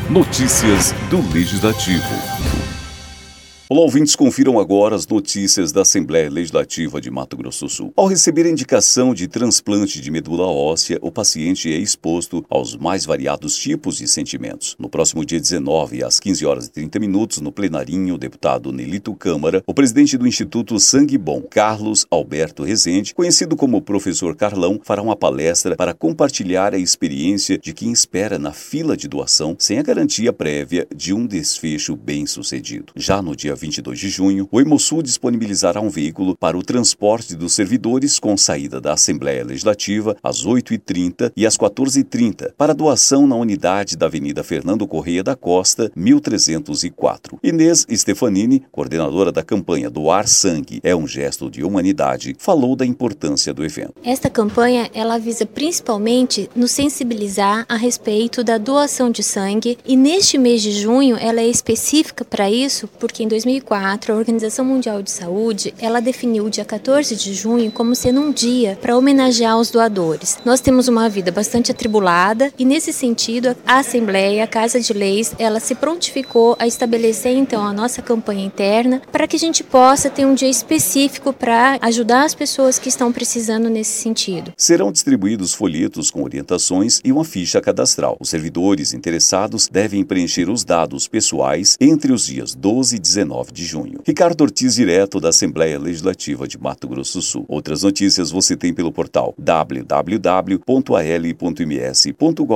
Notícias do Legislativo. Olá, ouvintes, confiram agora as notícias da Assembleia Legislativa de Mato Grosso do Sul. Ao receber a indicação de transplante de medula óssea, o paciente é exposto aos mais variados tipos de sentimentos. No próximo dia 19, às 15 horas e 30 minutos, no plenarinho, o deputado Nelito Câmara, o presidente do Instituto Sangue Bom, Carlos Alberto Rezende, conhecido como Professor Carlão, fará uma palestra para compartilhar a experiência de quem espera na fila de doação sem a garantia prévia de um desfecho bem-sucedido. Já no dia 22 de junho, o Hemosul disponibilizará um veículo para o transporte dos servidores com saída da Assembleia Legislativa às 8h30 e às 14h30 para doação na unidade da Avenida Fernando Correia da Costa, 1304. Inês Stefanini, coordenadora da campanha Doar Sangue é um Gesto de Humanidade, falou da importância do evento. Esta campanha, ela visa principalmente nos sensibilizar a respeito da doação de sangue, e neste mês de junho ela é específica para isso, porque em 2004, a Organização Mundial de Saúde, ela definiu o dia 14 de junho como sendo um dia para homenagear os doadores. Nós temos uma vida bastante atribulada e, nesse sentido, a Assembleia, a Casa de Leis, ela se prontificou a estabelecer, então, a nossa campanha interna para que a gente possa ter um dia específico para ajudar as pessoas que estão precisando nesse sentido. Serão distribuídos folhetos com orientações e uma ficha cadastral. Os servidores interessados devem preencher os dados pessoais entre os dias 12 e 19 de junho. Ricardo Ortiz, direto da Assembleia Legislativa de Mato Grosso do Sul. Outras notícias você tem pelo portal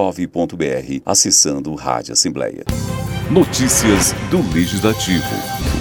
www.al.ms.gov.br, acessando Rádio Assembleia. Notícias do Legislativo.